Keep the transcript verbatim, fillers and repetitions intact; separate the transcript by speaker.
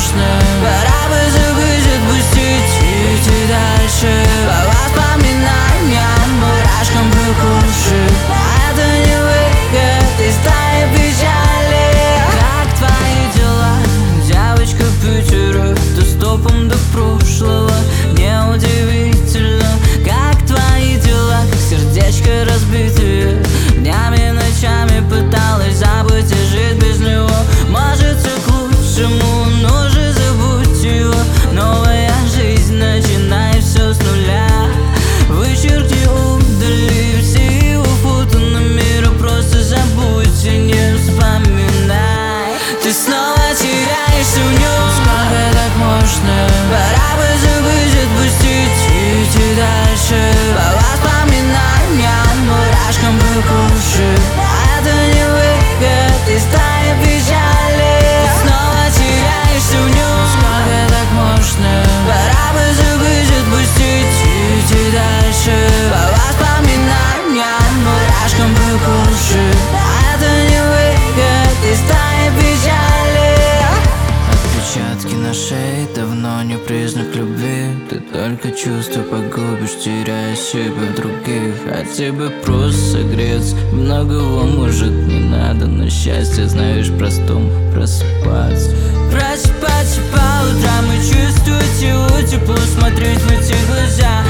Speaker 1: можно. Пора бы забыть, отпустить и идти дальше. По воспоминаниям, мурашкам по коже. Это не выход из стаи печали. Как твои дела, девочка Питера? Ты стопом до прошлого, неудивительно. Как твои дела, как сердечко разбитое? Днями, ночами пыталась забыть и жить без него. Может, все к лучшему, но же забудь его. Новая жизнь, начинай все с нуля. Вычеркни, удали все его фото на мира. Просто забудь и не вспоминай. Ты снова теряешься в нем. Сколько так можно? Пора бы забыть, отпустить и идти дальше. По воспоминаниям, мурашкам по коже. Это не выход из стаи печали. Ты снова теряешься в нем. Сколько так можно? Пора бы забыть, отпустить и идти дальше. По воспоминаниям, мурашкам по коже. Это не выход из стаи печали. Отпечатки на шее давно не признак любви. Ты только чувства погубишь, теряя себя в других. Хотя бы просто согреться, многого может не надо. Но счастье, знаешь, простом просыпаться. Просыпаться по утрам и чувствовать его тепло, смотреть в эти глаза.